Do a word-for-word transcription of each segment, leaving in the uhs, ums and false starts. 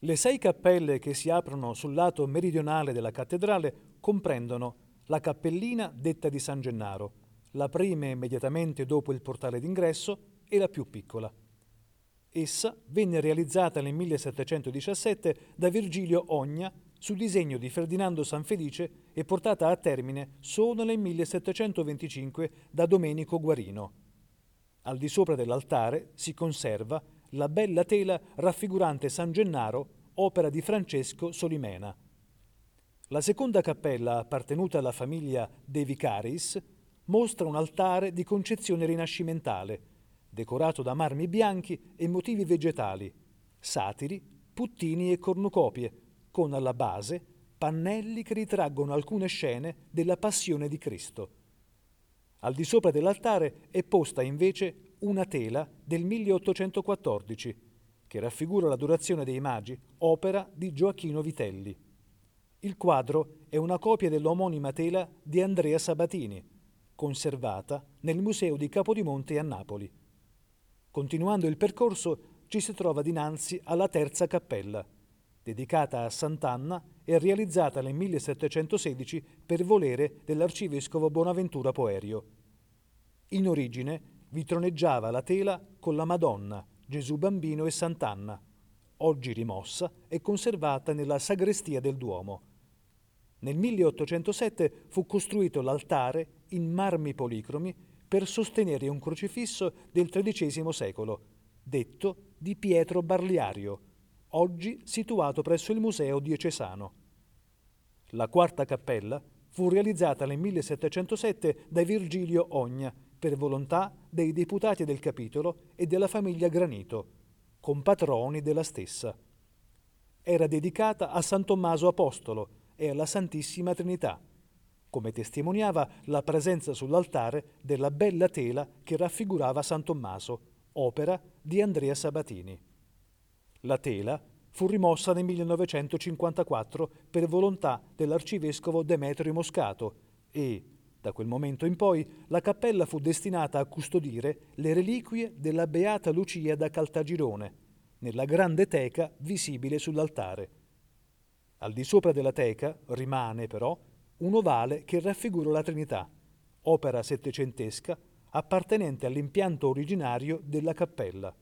Le sei cappelle che si aprono sul lato meridionale della cattedrale comprendono la cappellina detta di San Gennaro, la prima immediatamente dopo il portale d'ingresso e la più piccola. Essa venne realizzata nel millesettecentodiciassette da Virgilio Ogna su disegno di Ferdinando Sanfelice e portata a termine solo nel millesettecentoventicinque da Domenico Guarino. Al di sopra dell'altare si conserva la bella tela raffigurante San Gennaro, opera di Francesco Solimena. La seconda cappella, appartenuta alla famiglia De Vicaris, mostra un altare di concezione rinascimentale, decorato da marmi bianchi e motivi vegetali, satiri, puttini e cornucopie, con alla base pannelli che ritraggono alcune scene della Passione di Cristo. Al di sopra dell'altare è posta invece una tela del milleottocentoquattordici, che raffigura l'Adorazione dei Magi, opera di Gioacchino Vitelli. Il quadro è una copia dell'omonima tela di Andrea Sabatini, conservata nel Museo di Capodimonte a Napoli. Continuando il percorso ci si trova dinanzi alla terza cappella, dedicata a Sant'Anna e realizzata nel millesettecentosedici per volere dell'arcivescovo Bonaventura Poerio. In origine vi troneggiava la tela con la Madonna, Gesù Bambino e Sant'Anna, oggi rimossa e conservata nella sagrestia del Duomo. Nel milleottocentosette fu costruito l'altare in marmi policromi per sostenere un crocifisso del tredicesimo secolo, detto di Pietro Barliario, oggi situato presso il Museo Diocesano. La quarta cappella fu realizzata nel millesettecentosette da Virgilio Ogna per volontà dei deputati del capitolo e della famiglia Granito, compatroni della stessa. Era dedicata a San Tommaso Apostolo e alla Santissima Trinità, come testimoniava la presenza sull'altare della bella tela che raffigurava San Tommaso, opera di Andrea Sabatini. La tela fu rimossa nel millenovecentocinquantaquattro per volontà dell'arcivescovo Demetrio Moscato e, da quel momento in poi, la cappella fu destinata a custodire le reliquie della Beata Lucia da Caltagirone, nella grande teca visibile sull'altare. Al di sopra della teca rimane, però, un ovale che raffigura la Trinità, opera settecentesca appartenente all'impianto originario della cappella.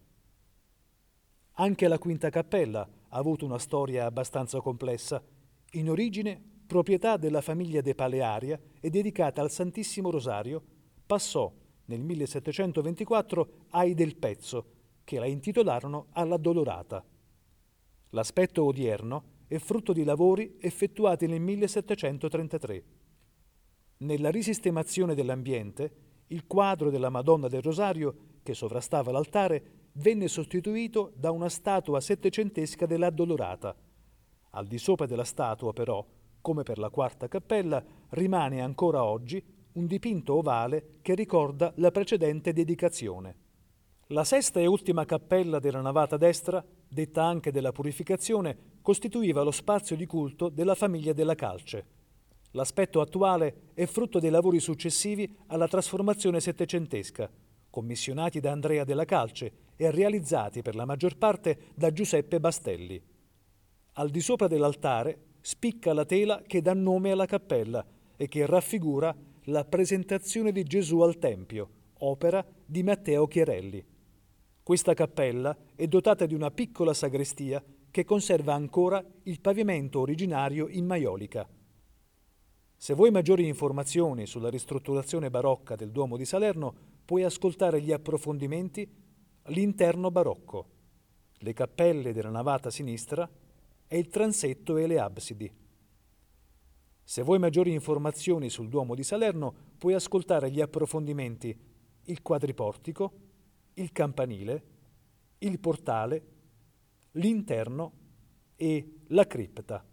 Anche la quinta cappella ha avuto una storia abbastanza complessa. In origine proprietà della famiglia De Palearia e dedicata al Santissimo Rosario, passò nel millesettecentoventiquattro ai Del Pezzo, che la intitolarono all'Addolorata. L'aspetto odierno è frutto di lavori effettuati nel millesettecentotrentatré. Nella risistemazione dell'ambiente, il quadro della Madonna del Rosario, che sovrastava l'altare, venne sostituito da una statua settecentesca dell'Addolorata. Al di sopra della statua, però, come per la quarta cappella, rimane ancora oggi un dipinto ovale che ricorda la precedente dedicazione. La sesta e ultima cappella della navata destra, detta anche della Purificazione, costituiva lo spazio di culto della famiglia della Calce. L'aspetto attuale è frutto dei lavori successivi alla trasformazione settecentesca, commissionati da Andrea della Calce e realizzati per la maggior parte da Giuseppe Bastelli. Al di sopra dell'altare spicca la tela che dà nome alla cappella e che raffigura la presentazione di Gesù al Tempio, opera di Matteo Chiarelli. Questa cappella è dotata di una piccola sagrestia che conserva ancora il pavimento originario in maiolica. Se vuoi maggiori informazioni sulla ristrutturazione barocca del Duomo di Salerno, puoi ascoltare gli approfondimenti L'interno barocco, le cappelle della navata sinistra e il transetto e le absidi. Se vuoi maggiori informazioni sul Duomo di Salerno, puoi ascoltare gli approfondimenti il quadriportico, il campanile, il portale, l'interno e la cripta.